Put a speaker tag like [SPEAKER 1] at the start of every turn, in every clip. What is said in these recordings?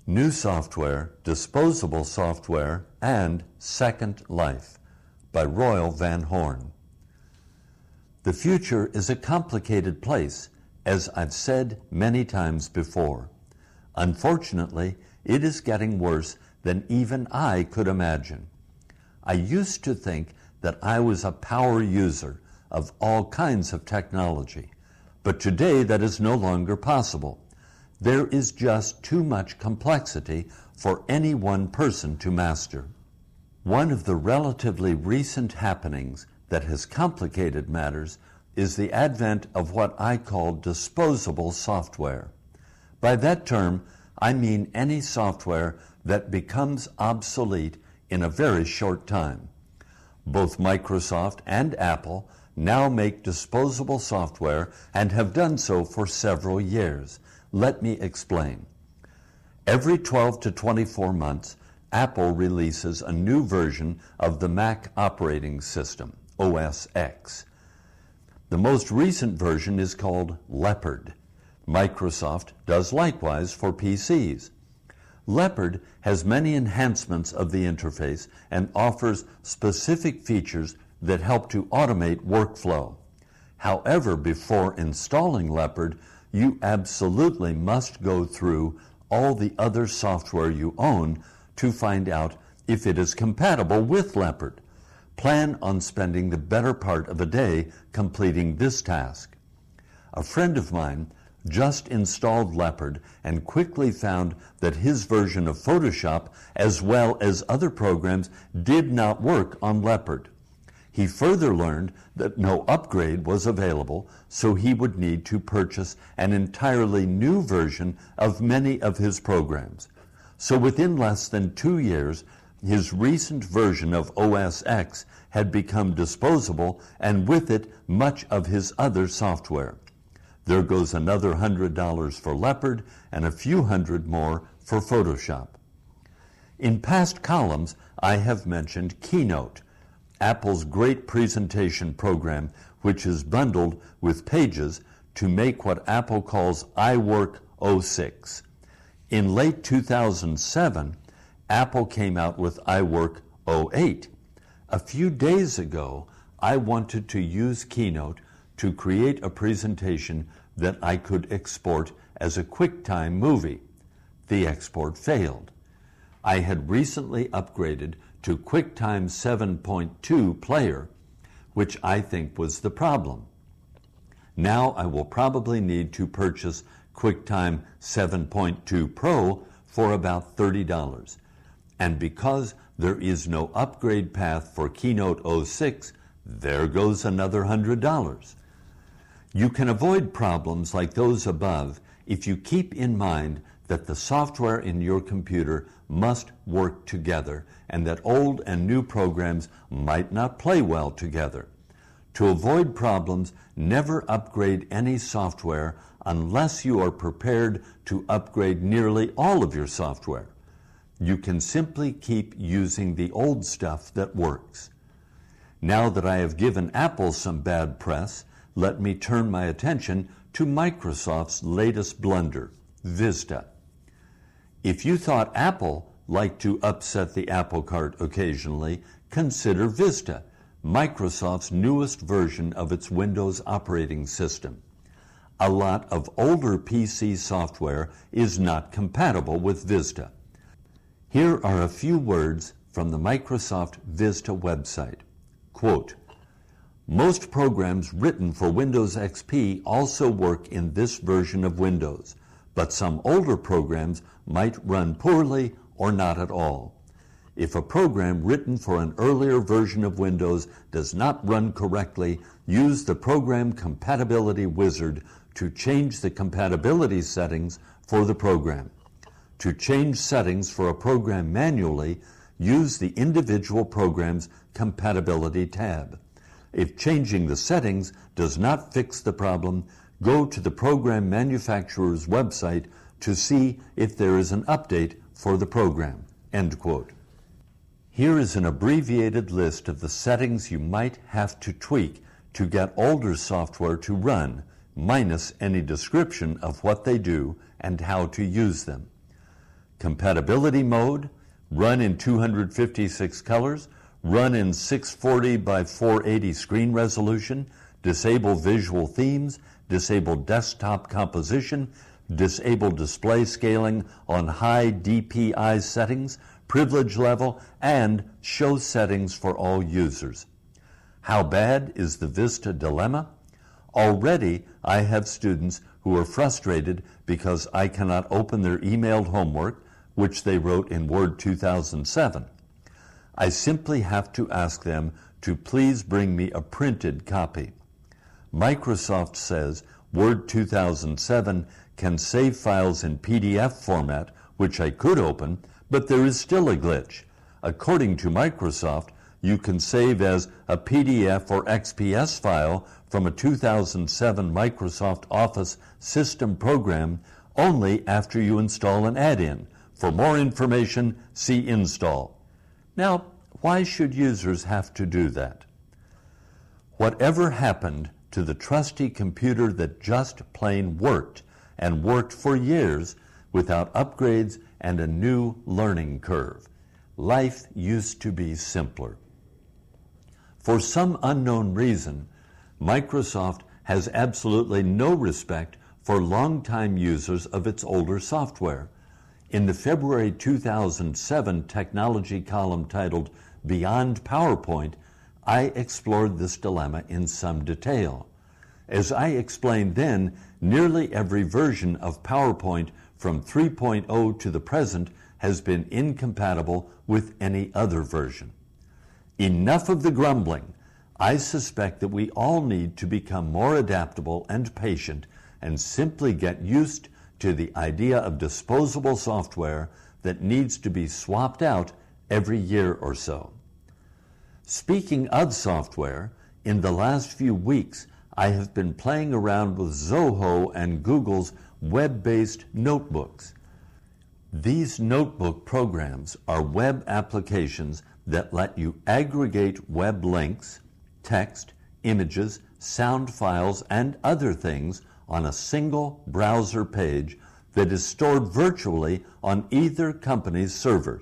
[SPEAKER 1] New Software, Disposable Software, and Second Life by Royal Van Horn. The future is a complicated place, as I've said many times before. Unfortunately, it is getting worse than even I could imagine. I used to think that I was a power user of all kinds of technology, but today that is no longer possible. There is just too much complexity for any one person to master. One of the relatively recent happenings that has complicated matters is the advent of what I call disposable software. By that term, I mean any software that becomes obsolete in a very short time. Both Microsoft and Apple now make disposable software and have done so for several years. Let me explain. Every 12 to 24 months, Apple releases a new version of the Mac operating system, OS X. The most recent version is called Leopard. Microsoft does likewise for PCs. Leopard has many enhancements of the interface and offers specific features that help to automate workflow. However, before installing Leopard, you absolutely must go through all the other software you own to find out if it is compatible with Leopard. Plan on spending the better part of a day completing this task. A friend of mine just installed Leopard and quickly found that his version of Photoshop, as well as other programs, did not work on Leopard. He further learned that no upgrade was available, so he would need to purchase an entirely new version of many of his programs. So within less than 2 years, his recent version of OS X had become disposable, and with it, much of his other software. There goes another $100 for Leopard and a few hundred more for Photoshop. In past columns, I have mentioned Keynote, Apple's great presentation program, which is bundled with Pages to make what Apple calls iWork 06. In late 2007, Apple came out with iWork 08. A few days ago, I wanted to use Keynote to create a presentation that I could export as a QuickTime movie. The export failed. I had recently upgraded to QuickTime 7.2 player, which I think was the problem. Now I will probably need to purchase QuickTime 7.2 Pro for about $30. And because there is no upgrade path for Keynote 06, there goes another $100. You can avoid problems like those above if you keep in mind that the software in your computer must work together and that old and new programs might not play well together. To avoid problems, never upgrade any software unless you are prepared to upgrade nearly all of your software. You can simply keep using the old stuff that works. Now that I have given Apple some bad press, let me turn my attention to Microsoft's latest blunder, Vista. If you thought Apple liked to upset the apple cart occasionally, consider Vista, Microsoft's newest version of its Windows operating system. A lot of older PC software is not compatible with Vista. Here are a few words from the Microsoft Vista website. Quote, "Most programs written for Windows XP also work in this version of Windows, but some older programs might run poorly or not at all. If a program written for an earlier version of Windows does not run correctly, use the Program Compatibility Wizard to change the compatibility settings for the program. To change settings for a program manually, use the individual program's compatibility tab. If changing the settings does not fix the problem, go to the program manufacturer's website to see if there is an update for the program." End quote. Here is an abbreviated list of the settings you might have to tweak to get older software to run, minus any description of what they do and how to use them. compatibility mode, run in 256 colors, run in 640 by 480 screen resolution, disable visual themes, disable desktop composition, disable display scaling on high DPI settings, privilege level, and show settings for all users. How bad is the Vista dilemma? Already, I have students who are frustrated because I cannot open their emailed homework, which they wrote in Word 2007. I simply have to ask them to please bring me a printed copy. Microsoft says Word 2007 can save files in PDF format, which I could open, but there is still a glitch. According to Microsoft, you can save as a PDF or XPS file from a 2007 Microsoft Office system program only after you install an add-in. For more information, see Install. Now, why should users have to do that? Whatever happened to the trusty computer that just plain worked, and worked for years without upgrades and a new learning curve? Life used to be simpler. For some unknown reason, Microsoft has absolutely no respect for longtime users of its older software. In the February 2007 technology column titled Beyond PowerPoint, I explored this dilemma in some detail. As I explained then, nearly every version of PowerPoint from 3.0 to the present has been incompatible with any other version. Enough of the grumbling. I suspect that we all need to become more adaptable and patient and simply get used to the idea of disposable software that needs to be swapped out every year or so. Speaking of software, in the last few weeks, I have been playing around with Zoho and Google's web-based notebooks. These notebook programs are web applications that let you aggregate web links, text, images, sound files, and other things on a single browser page that is stored virtually on either company's server.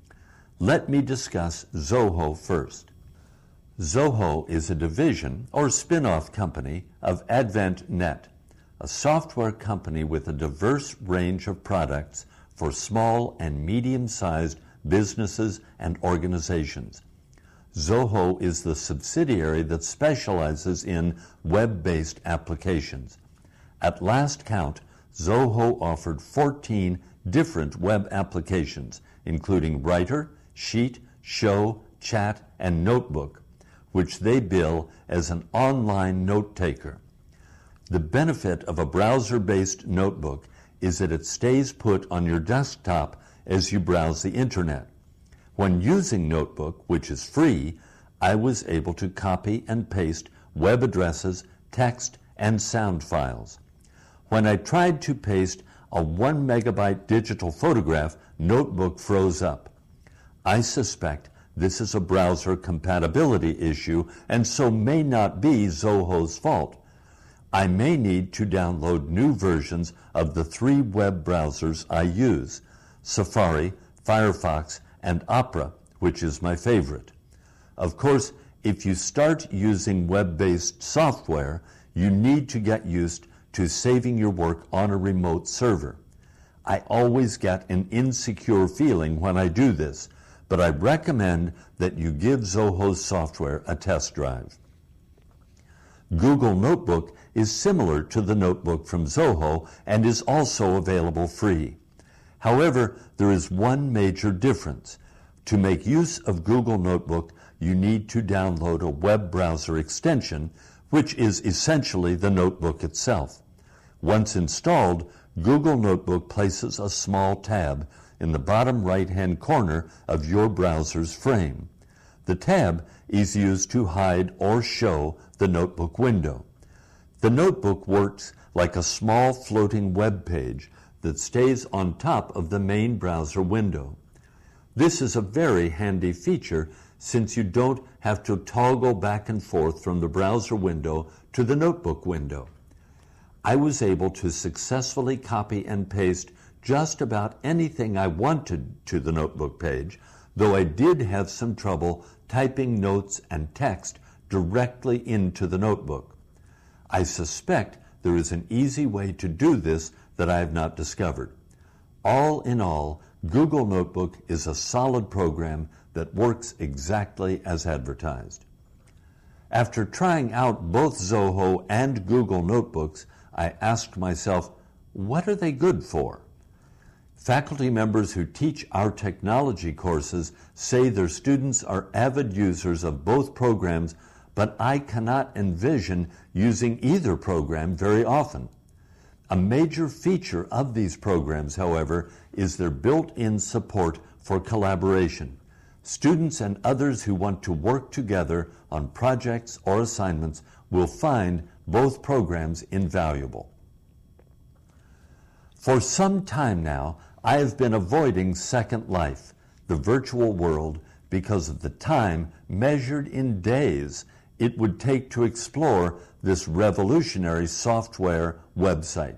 [SPEAKER 1] Let me discuss Zoho first. Zoho is a division or spin-off company of AdventNet, a software company with a diverse range of products for small and medium-sized businesses and organizations. Zoho is the subsidiary that specializes in web-based applications. At last count, Zoho offered 14 different web applications, including Writer, Sheet, Show, Chat, and Notebook, which they bill as an online note-taker. The benefit of a browser-based notebook is that it stays put on your desktop as you browse the internet. When using Notebook, which is free, I was able to copy and paste web addresses, text, and sound files. When I tried to paste a 1 megabyte digital photograph, Notebook froze up. I suspect this is a browser compatibility issue and so may not be Zoho's fault. I may need to download new versions of the 3 web browsers I use, Safari, Firefox, and Opera, which is my favorite. Of course, if you start using web-based software, you need to get used to saving your work on a remote server. I always get an insecure feeling when I do this, but I recommend that you give Zoho's software a test drive. Google Notebook is similar to the notebook from Zoho and is also available free. However, there is one major difference. To make use of Google Notebook, you need to download a web browser extension, which is essentially the notebook itself. Once installed, Google Notebook places a small tab in the bottom right-hand corner of your browser's frame. The tab is used to hide or show the notebook window. The notebook works like a small floating web page that stays on top of the main browser window. This is a very handy feature since you don't have to toggle back and forth from the browser window to the notebook window. I was able to successfully copy and paste just about anything I wanted to the notebook page, though I did have some trouble typing notes and text directly into the notebook. I suspect there is an easy way to do this that I have not discovered. All in all, Google Notebook is a solid program that works exactly as advertised. After trying out both Zoho and Google Notebooks, I asked myself, what are they good for? Faculty members who teach our technology courses say their students are avid users of both programs, but I cannot envision using either program very often. A major feature of these programs, however, is their built-in support for collaboration. Students and others who want to work together on projects or assignments will find both programs invaluable. For some time now, I have been avoiding Second Life, the virtual world, because of the time, measured in days, it would take to explore this revolutionary software website.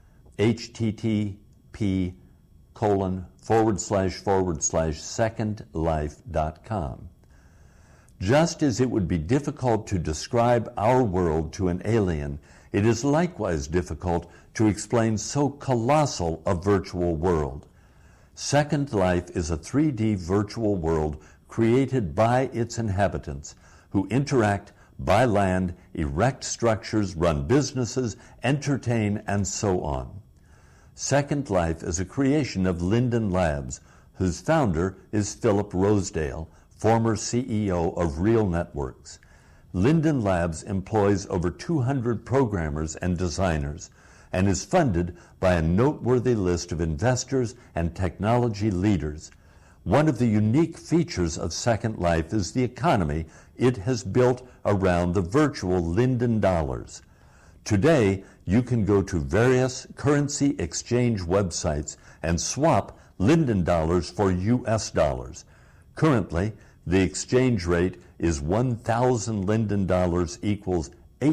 [SPEAKER 1] http://secondlife.com. Just as it would be difficult to describe our world to an alien, it is likewise difficult to explain so colossal a virtual world. Second Life is a 3D virtual world created by its inhabitants, who interact, buy land, erect structures, run businesses, entertain, and so on. Second Life is a creation of Linden Labs, whose founder is Philip Rosedale, former CEO of Real Networks. Linden Labs employs over 200 programmers and designers and is funded by a noteworthy list of investors and technology leaders. One of the unique features of Second Life is the economy it has built around the virtual Linden dollars. Today, you can go to various currency exchange websites and swap Linden dollars for US dollars. Currently, the exchange rate is 1,000 Linden dollars equals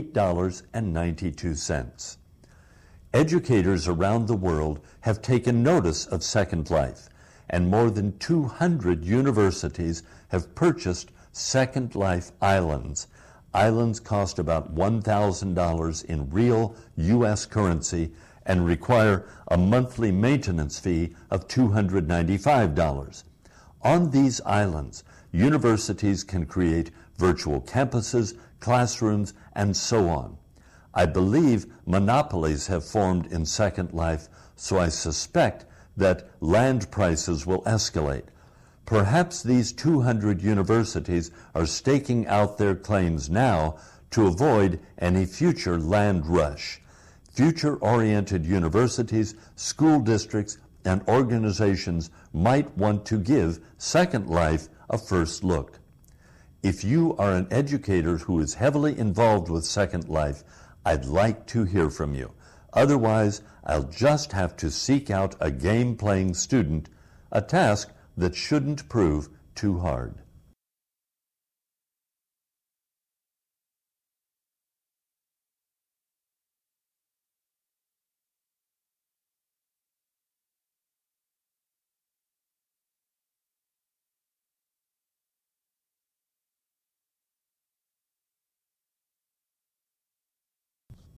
[SPEAKER 1] $8.92. Educators around the world have taken notice of Second Life, and more than 200 universities have purchased Second Life Islands. Islands cost about $1,000 in real U.S. currency and require a monthly maintenance fee of $295. On these islands, universities can create virtual campuses, classrooms, and so on. I believe monopolies have formed in Second Life, so I suspect that land prices will escalate. Perhaps these 200 universities are staking out their claims now to avoid any future land rush. Future-oriented universities, school districts, and organizations might want to give Second Life a first look. If you are an educator who is heavily involved with Second Life, I'd like to hear from you. Otherwise, I'll just have to seek out a game-playing student, a task that shouldn't prove too hard.